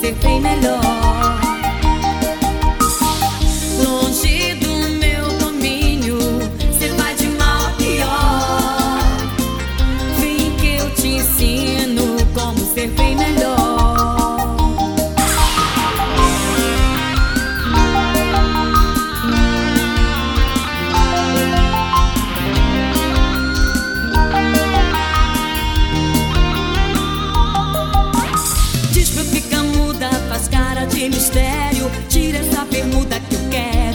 ser bem melhor. Longe do meu domínio, cê vai de mal a pior. Vem que eu te ensino como ser bem melhor. Diz pra eu ficar muda, faz cara de mistério. Tira essa bermuda que eu quero.